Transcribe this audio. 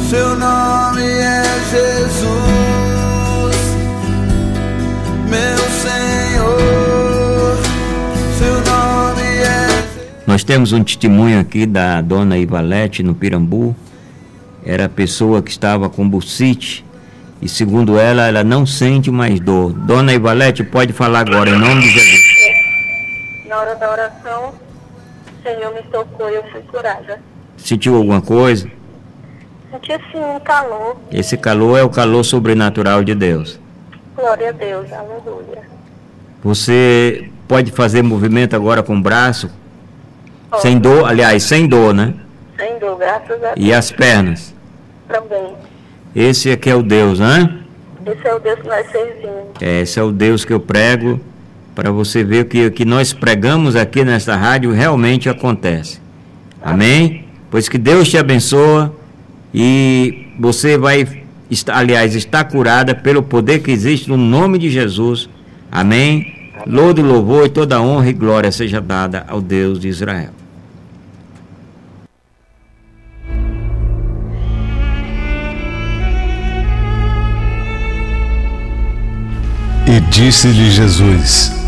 seu nome é Jesus, meu Senhor, seu nome é Jesus. Nós temos um testemunho aqui da dona Ivalete no Pirambu. Era a pessoa que estava com bursite e, segundo ela não sente mais dor. Dona Ivalete, pode falar agora, em nome de Jesus. Na hora da oração, o Senhor me tocou e eu fui curada. Sentiu alguma coisa? Senti assim um calor. Esse calor é o calor sobrenatural de Deus. Glória a Deus, aleluia. Você pode fazer movimento agora com o braço? Posso. Sem dor, aliás, sem dor, né? Sem dor, graças a Deus. E as pernas? Também. Esse aqui é o Deus, né? Esse é o Deus que nós servimos. Esse é o Deus que eu prego, para você ver que o que nós pregamos aqui nesta rádio realmente acontece. Amém? Pois que Deus te abençoe e você vai, está curada pelo poder que existe no nome de Jesus. Amém? Lodo, louvor e toda honra e glória seja dada ao Deus de Israel. E disse-lhe Jesus: